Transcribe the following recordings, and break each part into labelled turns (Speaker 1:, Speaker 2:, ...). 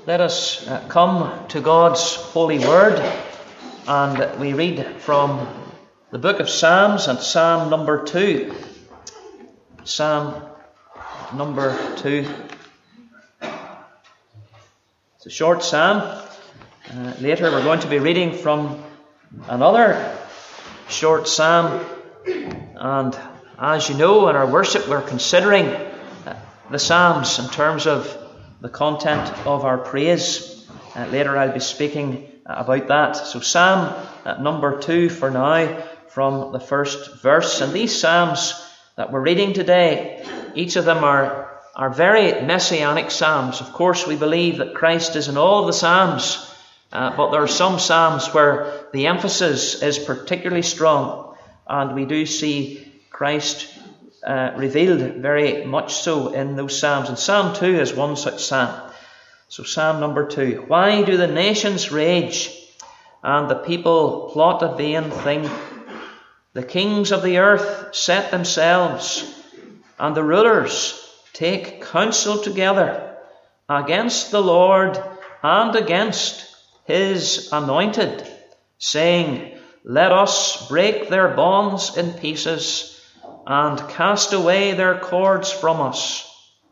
Speaker 1: Let us come to God's holy word, and we read from the book of Psalms and Psalm number 2. Psalm number 2. It's a short psalm. Later we're going to be reading from another short psalm, and as you know, in our worship we're considering the psalms in terms of the content of our praise. Later I'll be speaking about that. So Psalm number 2 for now, from the first verse. And these psalms that we're reading today, each of them are very messianic psalms. Of course, we believe that Christ is in all of the psalms, but there are some psalms where the emphasis is particularly strong, and we do see Christ revealed very much so in those psalms. And Psalm 2 is one such psalm. So Psalm number 2. Why do the nations rage and the people plot a vain thing? The kings of the earth set themselves, and the rulers take counsel together against the Lord and against his anointed, saying, let us break their bonds in pieces and cast away their cords from us.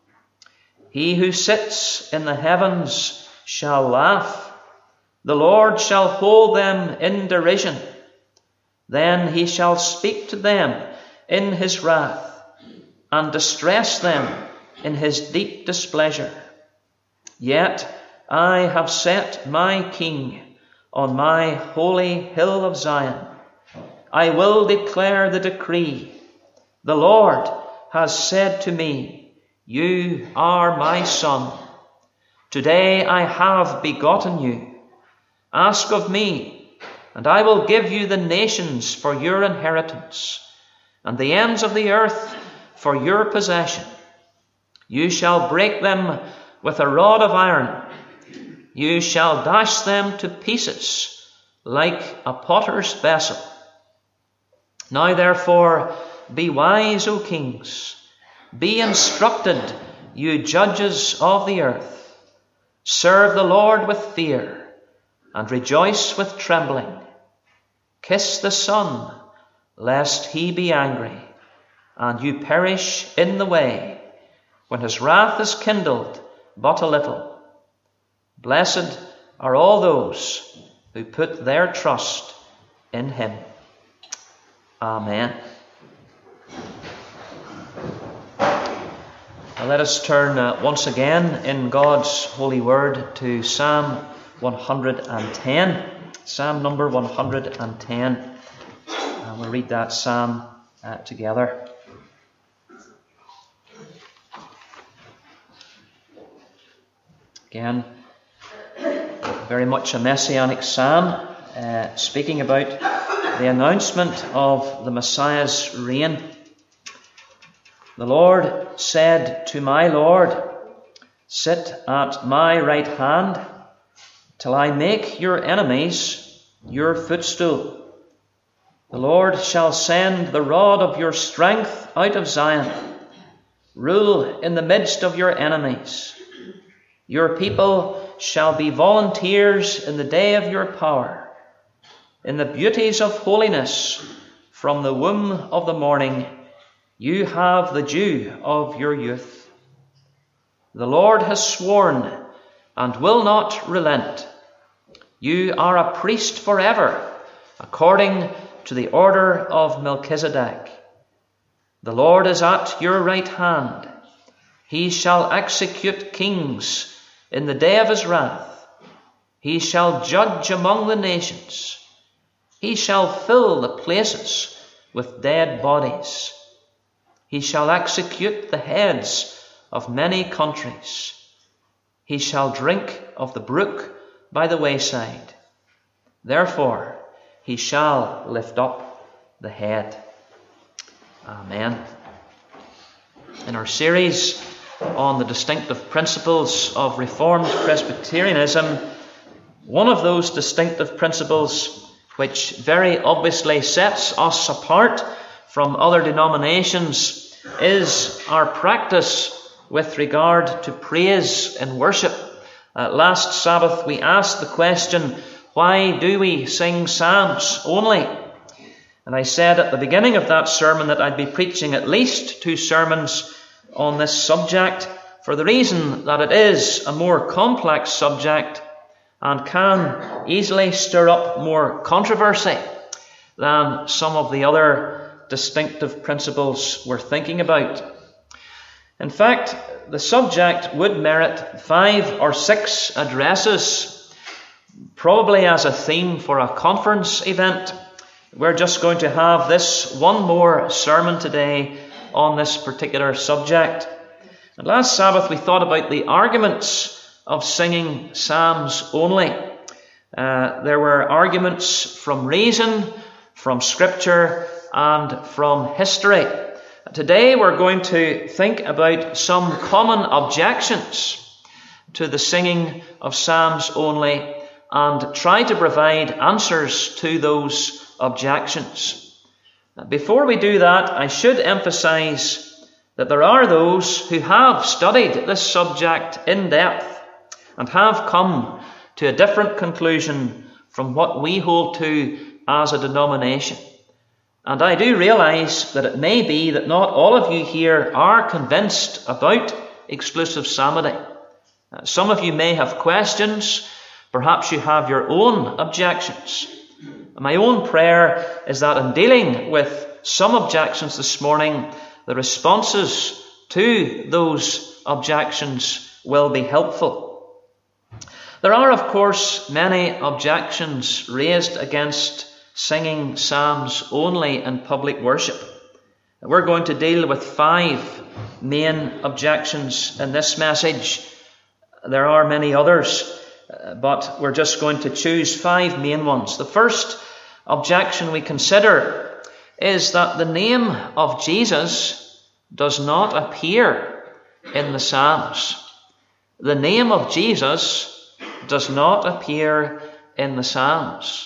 Speaker 1: He who sits in the heavens shall laugh. The Lord shall hold them in derision. Then he shall speak to them in his wrath and distress them in his deep displeasure. Yet I have set my King on my holy hill of Zion. I will declare the decree. The Lord has said to me, you are my son. Today I have begotten you. Ask of me, and I will give you the nations for your inheritance, and the ends of the earth for your possession. You shall break them with a rod of iron. You shall dash them to pieces like a potter's vessel. Now therefore, be wise, O kings. Be instructed, you judges of the earth. Serve the Lord with fear and rejoice with trembling. Kiss the Son, lest he be angry, and you perish in the way, when his wrath is kindled but a little. Blessed are all those who put their trust in him. Amen. Now let us turn once again in God's holy word to Psalm 110. Psalm number 110. And we'll read that psalm together. Again, very much a messianic psalm, speaking about the announcement of the Messiah's reign. The Lord said to my Lord, sit at my right hand till I make your enemies your footstool. The Lord shall send the rod of your strength out of Zion. Rule in the midst of your enemies. Your people shall be volunteers in the day of your power. In the beauties of holiness, from the womb of the morning, you have the dew of your youth. The Lord has sworn and will not relent. You are a priest forever, according to the order of Melchizedek. The Lord is at your right hand. He shall execute kings in the day of his wrath. He shall judge among the nations. He shall fill the places with dead bodies. He shall execute the heads of many countries. He shall drink of the brook by the wayside. Therefore he shall lift up the head. Amen. In our series on the distinctive principles of Reformed Presbyterianism, one of those distinctive principles which very obviously sets us apart from other denominations is our practice with regard to praise in worship Last Sabbath we asked the question, why do we sing psalms only? And I said at the beginning of that sermon that I'd be preaching at least 2 sermons on this subject, for the reason that it is a more complex subject and can easily stir up more controversy than some of the other distinctive principles we're thinking about. In fact, the subject would merit 5 or 6 addresses, probably as a theme for a conference event. We're just going to have this one more sermon today on this particular subject. And last Sabbath we thought about the arguments of singing psalms only. There were arguments from reason, from Scripture, and from history. Today we're going to think about some common objections to the singing of psalms only and try to provide answers to those objections. Before we do that, I should emphasize that there are those who have studied this subject in depth and have come to a different conclusion from what we hold to as a denomination. And I do realize that it may be that not all of you here are convinced about exclusive psalmody. Some of you may have questions. Perhaps you have your own objections. My own prayer is that in dealing with some objections this morning, the responses to those objections will be helpful. There are, of course, many objections raised against singing psalms only in public worship. We're going to deal with 5 main objections in this message. There are many others, but we're just going to choose 5 main ones. The first objection we consider is that the name of Jesus does not appear in the Psalms. The name of Jesus does not appear in the Psalms.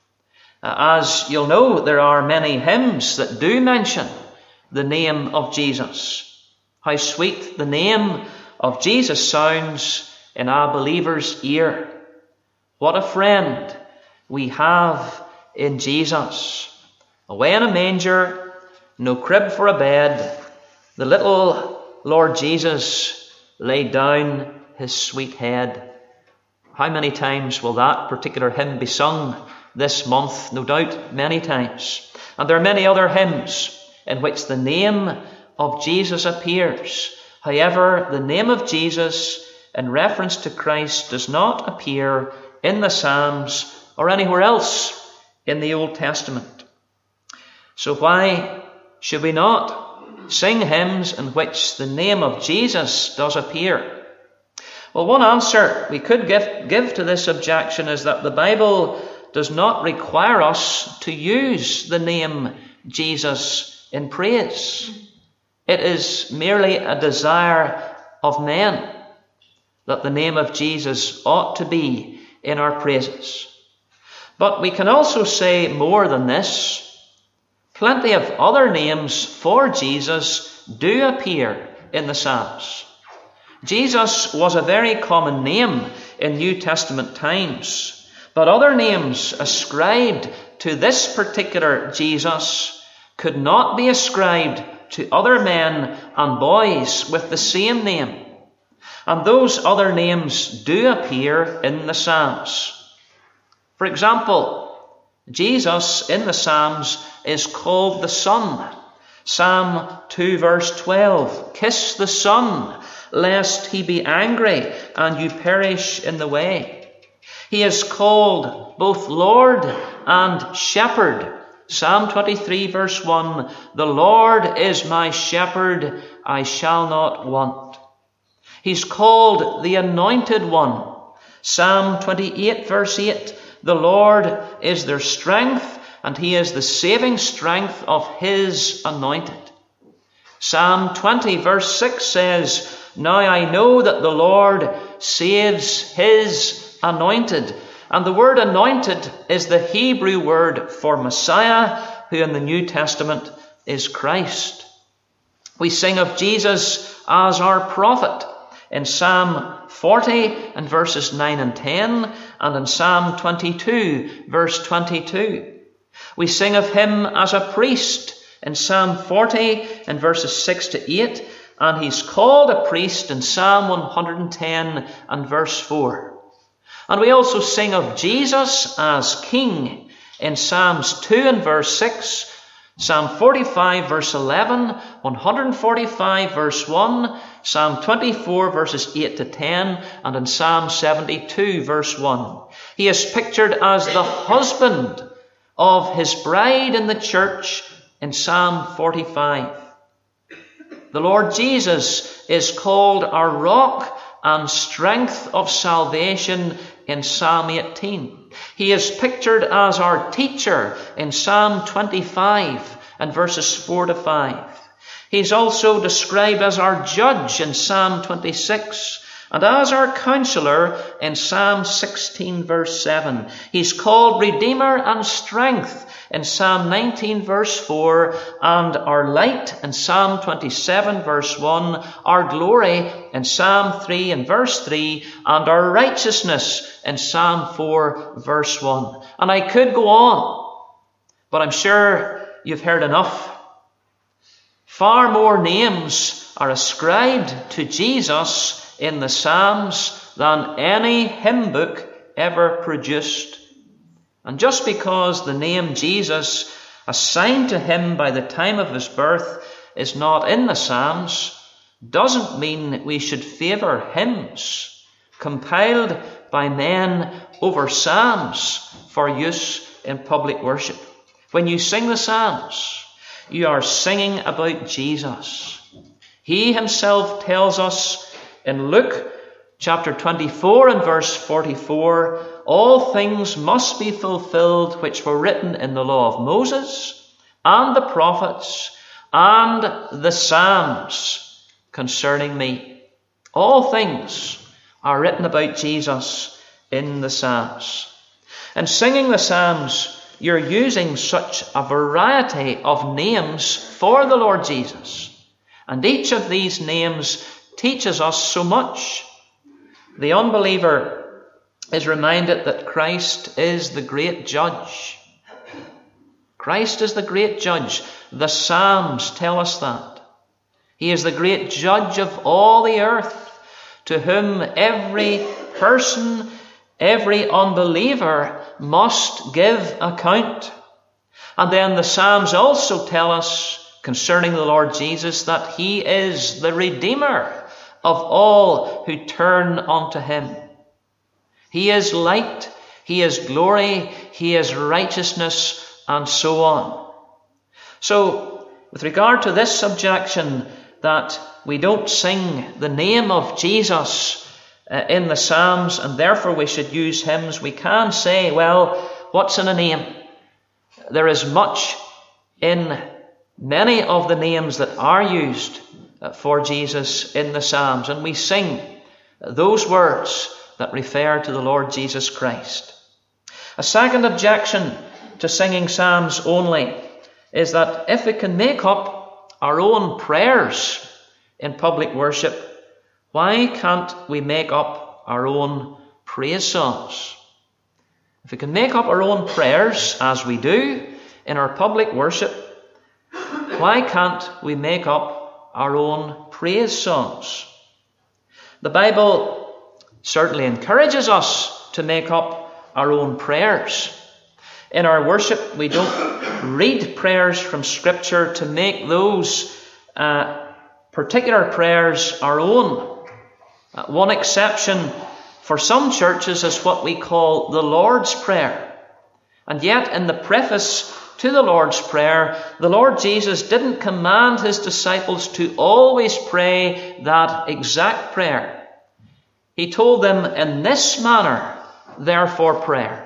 Speaker 1: As you'll know, there are many hymns that do mention the name of Jesus. How sweet the name of Jesus sounds in a believer's ear. What a friend we have in Jesus. Away in a manger, no crib for a bed, the little Lord Jesus laid down his sweet head. How many times will that particular hymn be sung this month? No doubt many times. And there are many other hymns in which the name of Jesus appears. However, the name of Jesus in reference to Christ does not appear in the Psalms or anywhere else in the Old Testament. So why should we not sing hymns in which the name of Jesus does appear? Well, one answer we could give to this objection is that the Bible does not require us to use the name Jesus in praise. It is merely a desire of men that the name of Jesus ought to be in our praises. But we can also say more than this. Plenty of other names for Jesus do appear in the Psalms. Jesus was a very common name in New Testament times, but other names ascribed to this particular Jesus could not be ascribed to other men and boys with the same name. And those other names do appear in the Psalms. For example, Jesus in the Psalms is called the Son. Psalm 2 verse 12, kiss the Son, lest he be angry and you perish in the way. He is called both Lord and Shepherd. Psalm 23 verse 1, the Lord is my shepherd, I shall not want. He's called the Anointed One. Psalm 28 verse 8, the Lord is their strength, and he is the saving strength of his anointed. Psalm 20 verse 6 says, now I know that the Lord saves his anointed. And the word anointed is the Hebrew word for Messiah, who in the New Testament is Christ. We sing of Jesus as our prophet in Psalm 40 and verses 9 and 10, and in Psalm 22, verse 22. We sing of him as a priest in Psalm 40 and verses 6 to 8, and he's called a priest in Psalm 110 and verse 4. And we also sing of Jesus as King in Psalms 2 and verse 6, Psalm 45 verse 11, 145 verse 1, Psalm 24 verses 8 to 10, and in Psalm 72 verse 1. He is pictured as the husband of his bride in the church in Psalm 45. The Lord Jesus is called our rock and strength of salvation in Psalm 18. He is pictured as our teacher in Psalm 25 and verses 4 to 5. He's also described as our judge in Psalm 26 and as our counselor in Psalm 16 verse 7. He's called Redeemer and Strength in Psalm 19 verse 4, and our light in Psalm 27 verse 1, our glory in Psalm 3 and verse 3, and our righteousness in Psalm 4 verse 1. And I could go on, but I'm sure you've heard enough. Far more names are ascribed to Jesus in the Psalms than any hymn book ever produced. And just because the name Jesus assigned to him by the time of his birth is not in the Psalms doesn't mean we should favour hymns compiled by men over Psalms for use in public worship. When you sing the Psalms, you are singing about Jesus. He himself tells us in Luke chapter 24 and verse 44, all things must be fulfilled which were written in the law of Moses and the prophets and the Psalms concerning me. All things are written about Jesus in the Psalms. In singing the Psalms, you're using such a variety of names for the Lord Jesus. And each of these names teaches us so much. The unbeliever is reminded that Christ is the great judge. Christ is the great judge. The Psalms tell us that. He is the great judge of all the earth, to whom every person, every unbeliever must give account. And then the Psalms also tell us concerning the Lord Jesus that he is the Redeemer of all who turn unto him. He is light, he is glory, he is righteousness, and so on. So, with regard to this objection that we don't sing the name of Jesus in the Psalms and therefore we should use hymns, we can say, well, what's in a name? There is much in many of the names that are used for Jesus in the Psalms, and we sing those words that refer to the Lord Jesus Christ. A second objection to singing psalms only is that if we can make up our own prayers in public worship, why can't we make up our own praise songs? If we can make up our own prayers, as we do in our public worship, why can't we make up our own praise songs? The Bible certainly encourages us to make up our own prayers. In our worship, we don't read prayers from Scripture to make those particular prayers our own. One exception for some churches is what we call the Lord's Prayer. And yet, in the preface to the Lord's Prayer, the Lord Jesus didn't command his disciples to always pray that exact prayer. He told them, in this manner, therefore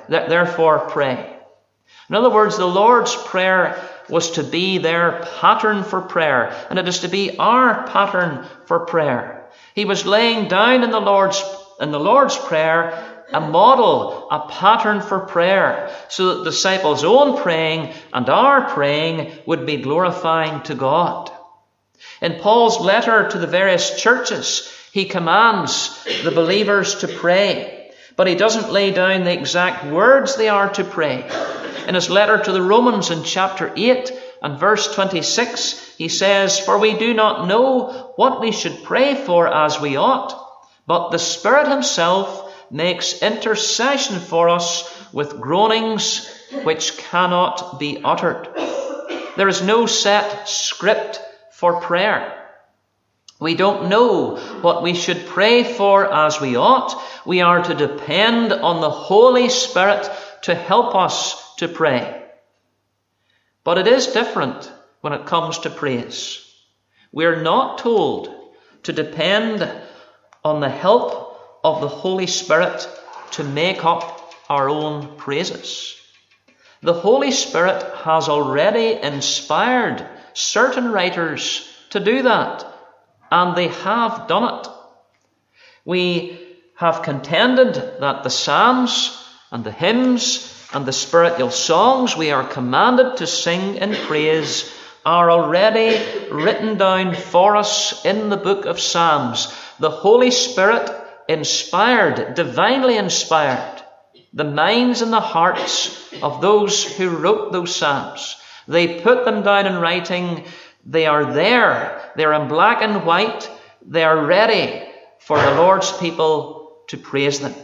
Speaker 1: pray. In other words, the Lord's Prayer was to be their pattern for prayer, and it is to be our pattern for prayer. He was laying down in the Lord's Prayer a model, a pattern for prayer, so that the disciples' own praying and our praying would be glorifying to God. In Paul's letter to the various churches, he He commands the believers to pray, but he doesn't lay down the exact words they are to pray. In his letter to the Romans in chapter 8 and verse 26, he says, "For we do not know what we should pray for as we ought, but the Spirit himself makes intercession for us with groanings which cannot be uttered." There is no set script for prayer. We don't know what we should pray for as we ought. We are to depend on the Holy Spirit to help us to pray. But it is different when it comes to praise. We are not told to depend on the help of the Holy Spirit to make up our own praises. The Holy Spirit has already inspired certain writers to do that, and they have done it. We have contended that the Psalms and the hymns and the spiritual songs we are commanded to sing in praise are already written down for us in the book of Psalms. The Holy Spirit inspired, divinely inspired, the minds and the hearts of those who wrote those Psalms. They put them down in writing. They are there. They're in black and white. They are ready for the Lord's people to praise them.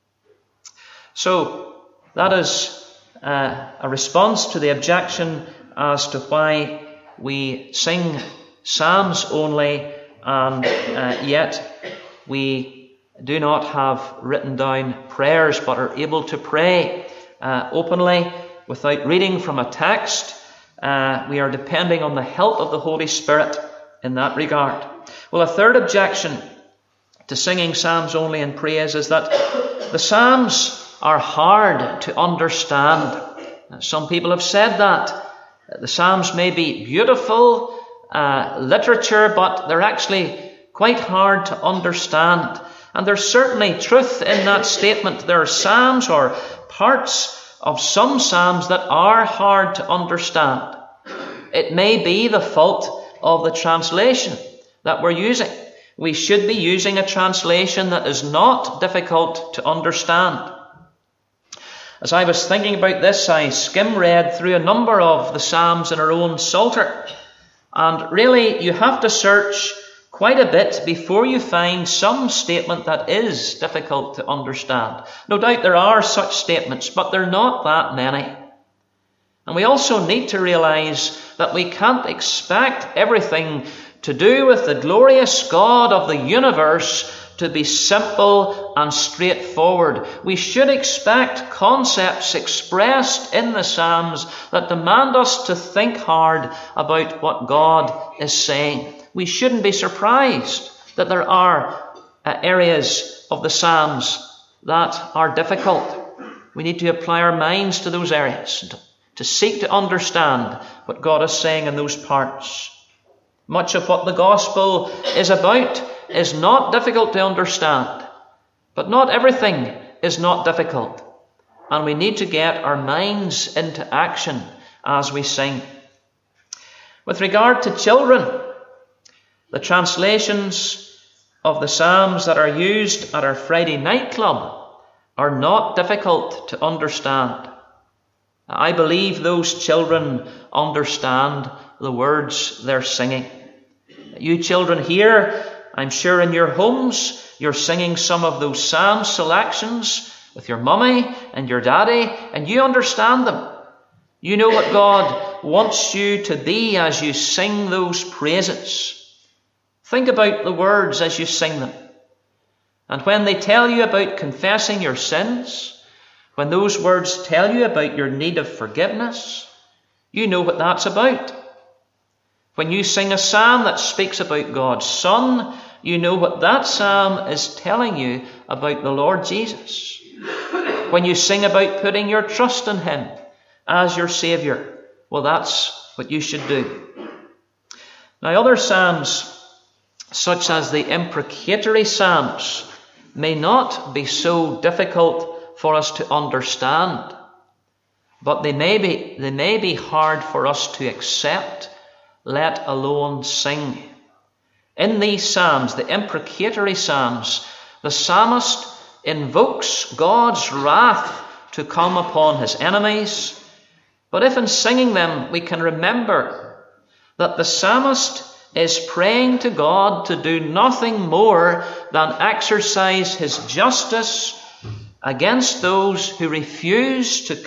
Speaker 1: So that is a response to the objection as to why we sing Psalms only and yet we do not have written down prayers but are able to pray openly without reading from a text. We are depending on the help of the Holy Spirit in that regard. Well, a third objection to singing Psalms only in praise is that the Psalms are hard to understand. Some people have said that. The Psalms may be beautiful literature, but they're actually quite hard to understand. And there's certainly truth in that statement. There are Psalms or parts of some Psalms that are hard to understand. It may be the fault of the translation that we're using. We should be using a translation that is not difficult to understand. As I was thinking about this, I skim-read through a number of the Psalms in our own Psalter. And really, you have to search quite a bit before you find some statement that is difficult to understand. No doubt there are such statements, but they're not that many. And we also need to realize that we can't expect everything to do with the glorious God of the universe to be simple and straightforward. We should expect concepts expressed in the Psalms that demand us to think hard about what God is saying. We shouldn't be surprised that there are areas of the Psalms that are difficult. We need to apply our minds to those areas, to seek to understand what God is saying in those parts. Much of what the gospel is about is not difficult to understand, but not everything is not difficult. And we need to get our minds into action as we sing. With regard to children, the translations of the Psalms that are used at our Friday night club are not difficult to understand. I believe those children understand the words they're singing. You children here, I'm sure in your homes, you're singing some of those Psalm selections with your mummy and your daddy, and you understand them. You know what God wants you to be as you sing those praises. Think about the words as you sing them. And when they tell you about confessing your sins, when those words tell you about your need of forgiveness, you know what that's about. When you sing a psalm that speaks about God's Son, you know what that psalm is telling you about the Lord Jesus. When you sing about putting your trust in Him as your Saviour, well, that's what you should do. Now, other psalms, such as the imprecatory psalms, may not be so difficult for us to understand, but they may be hard for us to accept, let alone sing. In these psalms, the imprecatory psalms, the psalmist invokes God's wrath to come upon his enemies. But if in singing them we can remember that the psalmist is praying to God to do nothing more than exercise his justice against those who refuse to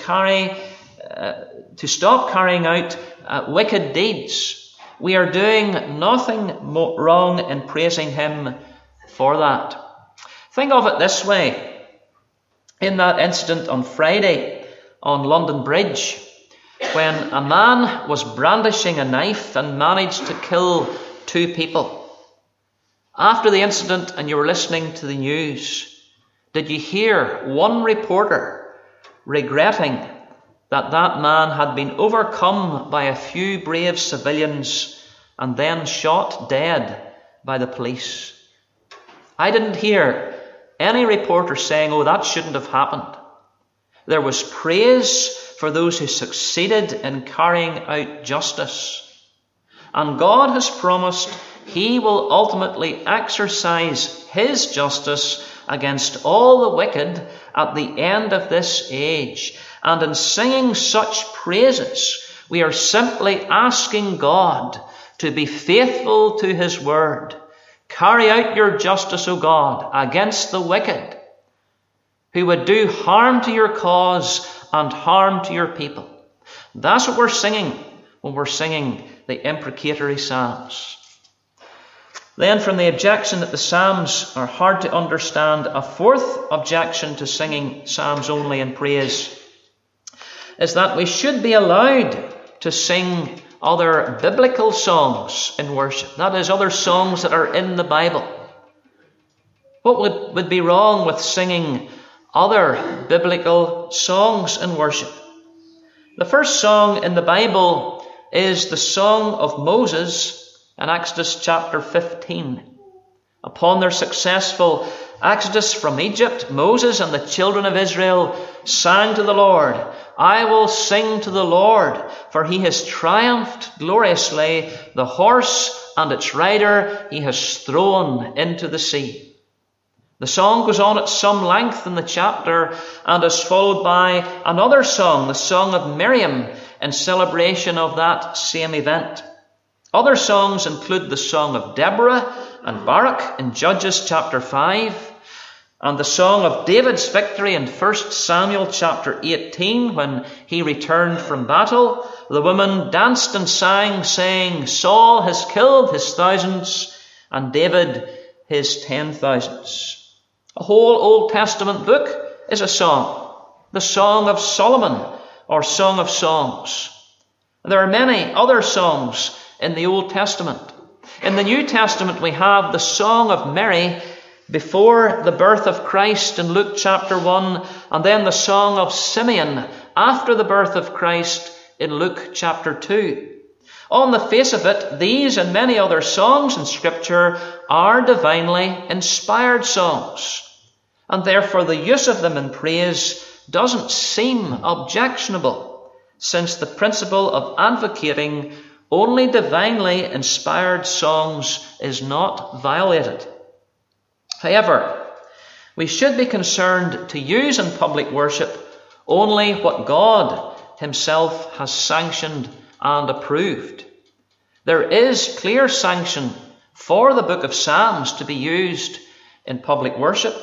Speaker 1: stop carrying out wicked deeds, we are doing nothing wrong in praising him for that. Think of it this way. In that incident on Friday on London Bridge, when a man was brandishing a knife and managed to kill 2 people. After the incident and you were listening to the news, did you hear one reporter regretting that that man had been overcome by a few brave civilians and then shot dead by the police? I didn't hear any reporter saying, "Oh, that shouldn't have happened." There was praise for those who succeeded in carrying out justice. And God has promised he will ultimately exercise his justice against all the wicked at the end of this age. And in singing such praises, we are simply asking God to be faithful to his word. Carry out your justice, O God, against the wicked, who would do harm to your cause and harm to your people. That's what we're singing when we're singing the imprecatory psalms. Then from the objection that the psalms are hard to understand, a fourth objection to singing psalms only in praise is that we should be allowed to sing other biblical songs in worship. That is, other songs that are in the Bible. What would be wrong with singing other biblical songs in worship? The first song in the Bible is the song of Moses in Exodus chapter 15. Upon their successful exodus from Egypt, Moses and the children of Israel sang to the Lord, "I will sing to the Lord, for he has triumphed gloriously. The horse and its rider he has thrown into the sea." The song goes on at some length in the chapter and is followed by another song, the Song of Miriam, in celebration of that same event. Other songs include the Song of Deborah and Barak in Judges chapter 5, and the Song of David's victory in 1 Samuel chapter 18 when he returned from battle. The women danced and sang, saying, "Saul has killed his thousands and David his 10,000s." A whole Old Testament book is a song, the Song of Solomon or Song of Songs. There are many other songs in the Old Testament. In the New Testament we have the Song of Mary before the birth of Christ in Luke chapter 1, and then the Song of Simeon after the birth of Christ in Luke chapter 2. On the face of it, these and many other songs in Scripture are divinely inspired songs, and therefore the use of them in praise doesn't seem objectionable, since the principle of advocating only divinely inspired songs is not violated. However, we should be concerned to use in public worship only what God himself has sanctioned and approved. There is clear sanction for the book of Psalms to be used in public worship,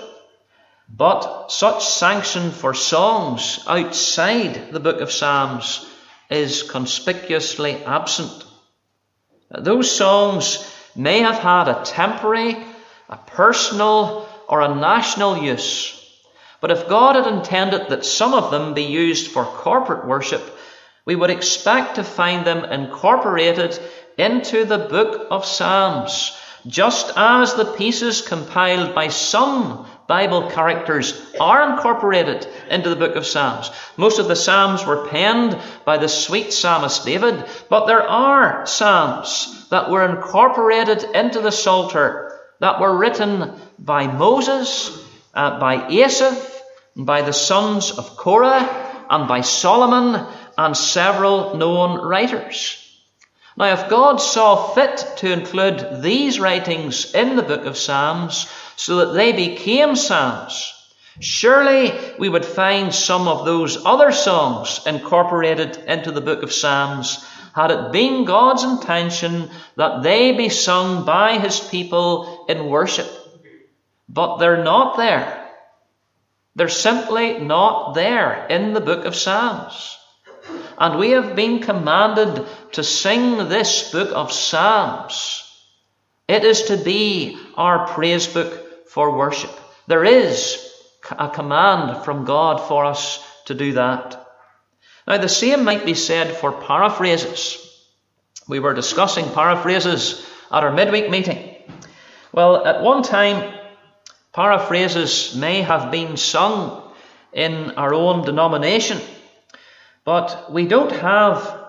Speaker 1: but such sanction for songs outside the book of Psalms is conspicuously absent. Those songs may have had a temporary, a personal, or a national use, but if God had intended that some of them be used for corporate worship, we would expect to find them incorporated into the book of Psalms, just as the pieces compiled by some Bible characters are incorporated into the book of Psalms. Most of the Psalms were penned by the sweet psalmist David, but there are Psalms that were incorporated into the Psalter that were written by Moses, by Asaph, by the sons of Korah, and by Solomon and several known writers. Now, if God saw fit to include these writings in the book of Psalms so that they became psalms, surely we would find some of those other songs incorporated into the book of Psalms had it been God's intention that they be sung by his people in worship. But they're not there. They're simply not there in the book of Psalms. And we have been commanded to sing this book of Psalms. It is to be our praise book for worship. There is a command from God for us to do that. Now, the same might be said for paraphrases. We were discussing paraphrases at our midweek meeting. Well, at one time, paraphrases may have been sung in our own denomination, but we don't have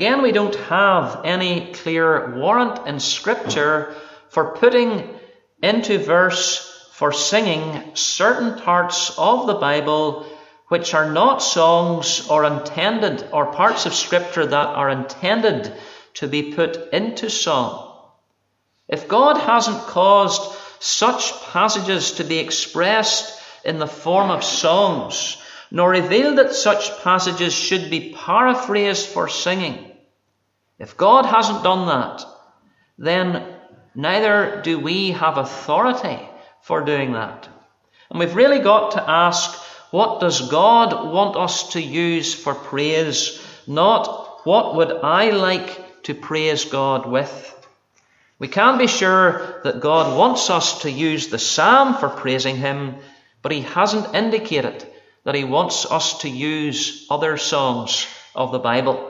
Speaker 1: any clear warrant in Scripture for putting into verse, for singing certain parts of the Bible which are not songs or parts of Scripture that are intended to be put into song. If God hasn't caused such passages to be expressed in the form of songs, nor revealed that such passages should be paraphrased for singing, if God hasn't done that, then neither do we have authority for doing that. And we've really got to ask, what does God want us to use for praise? Not what would I like to praise God with? We can be sure that God wants us to use the psalm for praising him, but he hasn't indicated that he wants us to use other songs of the Bible.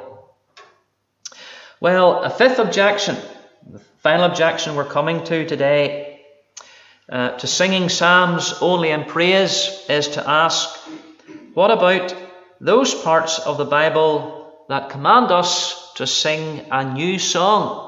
Speaker 1: Well, a fifth objection, the final objection we're coming to today, to singing psalms only in praise, is to ask, what about those parts of the Bible that command us to sing a new song?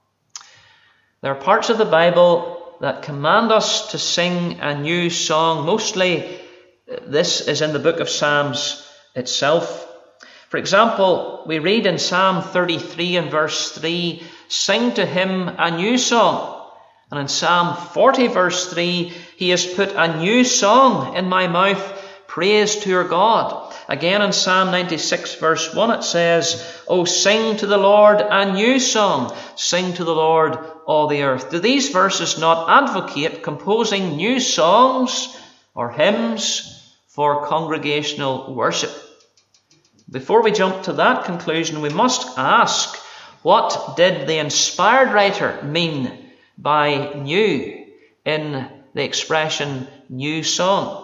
Speaker 1: There are parts of the Bible that command us to sing a new song. Mostly this is in the book of Psalms itself. For example, we read in Psalm 33 and verse 3, sing to him a new song. And in Psalm 40 verse 3, he has put a new song in my mouth, praise to your God. Again in Psalm 96 verse 1 it says, oh, sing to the Lord a new song, sing to the Lord all the earth. Do these verses not advocate composing new songs or hymns for congregational worship? Before we jump to that conclusion, we must ask, what did the inspired writer mean by new in the expression new song?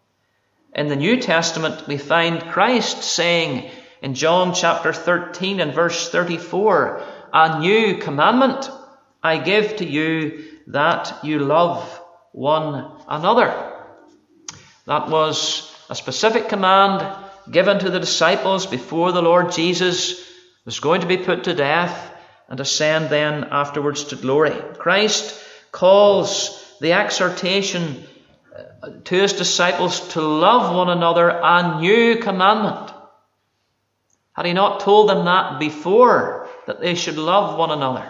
Speaker 1: In the New Testament, we find Christ saying in John chapter 13 and verse 34, a new commandment I give to you, that you love one another. That was a specific command given to the disciples before the Lord Jesus was going to be put to death and ascend then afterwards to glory. Christ calls the exhortation to his disciples to love one another a new commandment. Had he not told them that before, that they should love one another?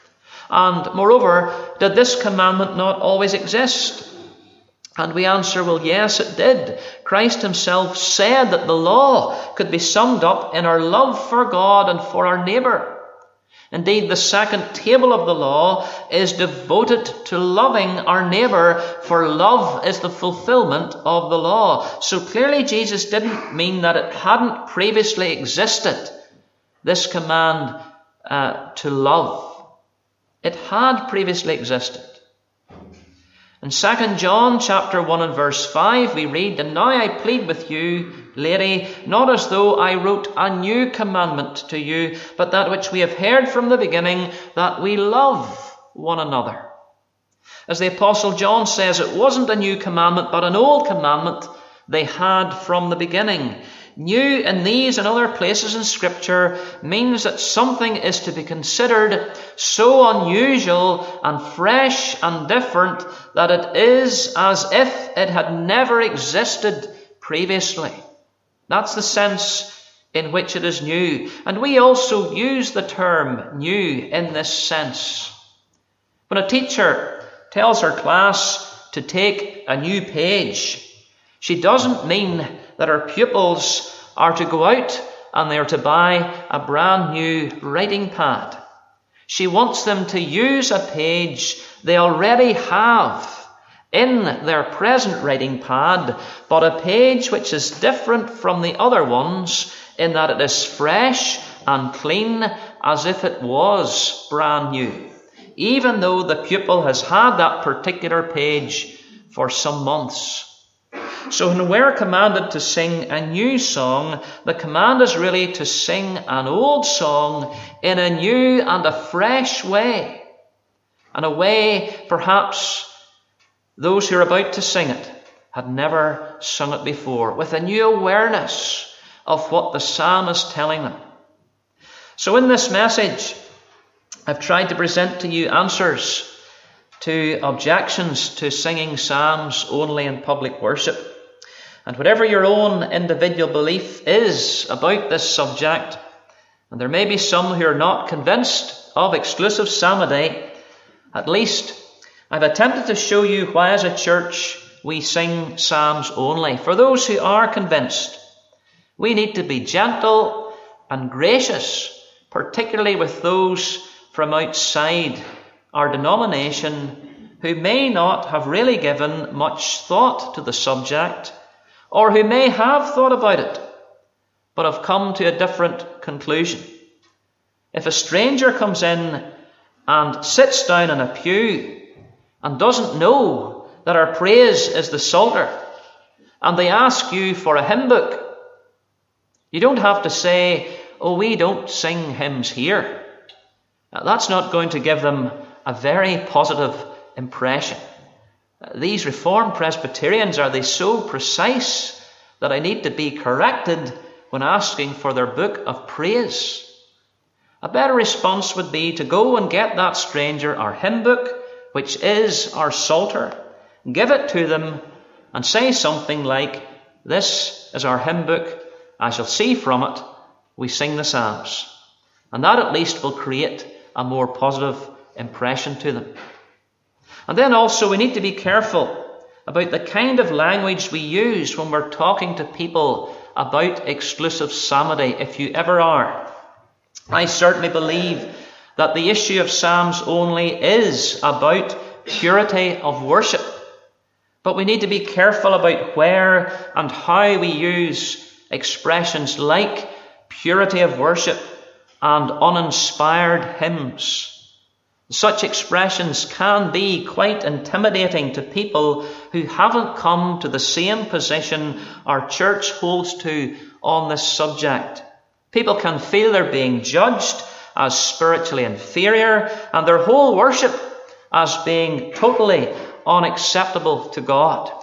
Speaker 1: And moreover, did this commandment not always exist? And we answer, well, yes, it did. Christ himself said that the law could be summed up in our love for God and for our neighbour. Indeed, the second table of the law is devoted to loving our neighbour, for love is the fulfilment of the law. So clearly Jesus didn't mean that it hadn't previously existed, this command to love. It had previously existed. In 2 John chapter 1 and verse 5 we read, and now I plead with you, lady, not as though I wrote a new commandment to you, but that which we have heard from the beginning, that we love one another. As the Apostle John says, it wasn't a new commandment, but an old commandment they had from the beginning. New in these and other places in Scripture means that something is to be considered so unusual and fresh and different that it is as if it had never existed previously. That's the sense in which it is new. And we also use the term new in this sense. When a teacher tells her class to take a new page, she doesn't mean that her pupils are to go out and they are to buy a brand new writing pad. She wants them to use a page they already have in their present writing pad, but a page which is different from the other ones in that it is fresh and clean as if it was brand new, even though the pupil has had that particular page for some months. So when we're commanded to sing a new song, the command is really to sing an old song in a new and a fresh way. And a way perhaps those who are about to sing it had never sung it before, with a new awareness of what the psalm is telling them. So in this message, I've tried to present to you answers to objections to singing psalms only in public worship. And whatever your own individual belief is about this subject, and there may be some who are not convinced of exclusive psalmody, at least I've attempted to show you why as a church we sing psalms only. For those who are convinced, we need to be gentle and gracious, particularly with those from outside our denomination who may not have really given much thought to the subject, or who may have thought about it, but have come to a different conclusion. If a stranger comes in and sits down in a pew and doesn't know that our praise is the Psalter, and they ask you for a hymn book, you don't have to say, "Oh, we don't sing hymns here." That's not going to give them a very positive impression. These Reformed Presbyterians, are they so precise that I need to be corrected when asking for their book of praise? A better response would be to go and get that stranger our hymn book, which is our Psalter, give it to them and say something like, "This is our hymn book. As you'll see from it, we sing the Psalms." And that at least will create a more positive impression to them. And then also we need to be careful about the kind of language we use when we're talking to people about exclusive psalmody, if you ever are. I certainly believe that the issue of psalms only is about purity of worship. But we need to be careful about where and how we use expressions like purity of worship and uninspired hymns. Such expressions can be quite intimidating to people who haven't come to the same position our church holds to on this subject. People can feel they're being judged as spiritually inferior and their whole worship as being totally unacceptable to God.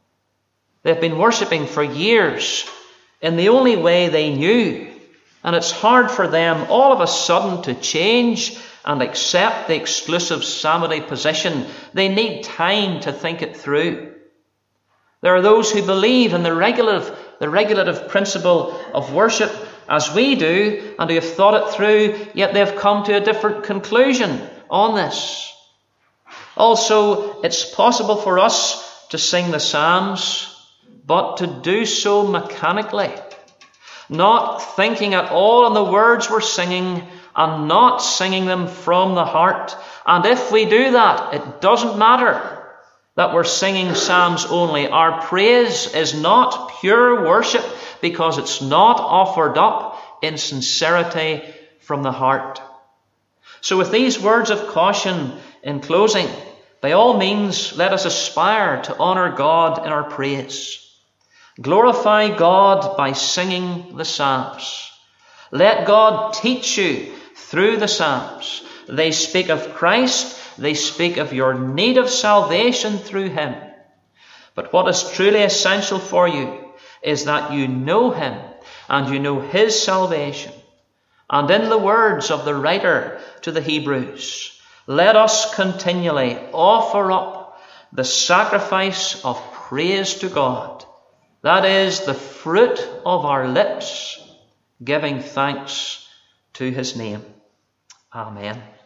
Speaker 1: They've been worshipping for years in the only way they knew, and it's hard for them all of a sudden to change and accept the exclusive psalmody position. They need time to think it through. There are those who believe in the regulative principle of worship as we do, and who have thought it through, yet they've come to a different conclusion on this. Also, it's possible for us to sing the Psalms, but to do so mechanically, not thinking at all on the words we're singing and not singing them from the heart. And if we do that, it doesn't matter that we're singing psalms only. Our praise is not pure worship because it's not offered up in sincerity from the heart. So with these words of caution in closing, by all means, let us aspire to honour God in our praise. Glorify God by singing the Psalms. Let God teach you through the Psalms. They speak of Christ. They speak of your need of salvation through Him. But what is truly essential for you is that you know Him and you know His salvation. And in the words of the writer to the Hebrews, let us continually offer up the sacrifice of praise to God. That is the fruit of our lips, giving thanks to his name. Amen.